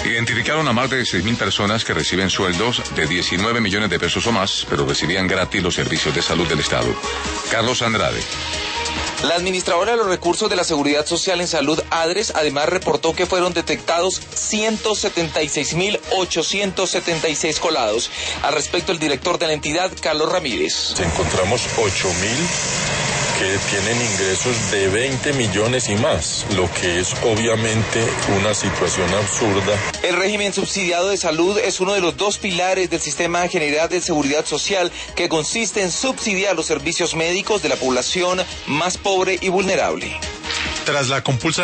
Identificaron a más de 6.000 personas que reciben sueldos de 19 millones de pesos o más, pero recibían gratis los servicios de salud del Estado. Carlos Andrade. La administradora de los recursos de la Seguridad Social en Salud, ADRES, además reportó que fueron detectados 176.876 colados. Al respecto, el director de la entidad, Carlos Ramírez. Encontramos 8.000 que tienen ingresos de 20 millones y más, lo que es obviamente una situación absurda. El régimen subsidiado de salud es uno de los dos pilares del sistema general de seguridad social, que consiste en subsidiar los servicios médicos de la población más pobre y vulnerable. Tras la compulsa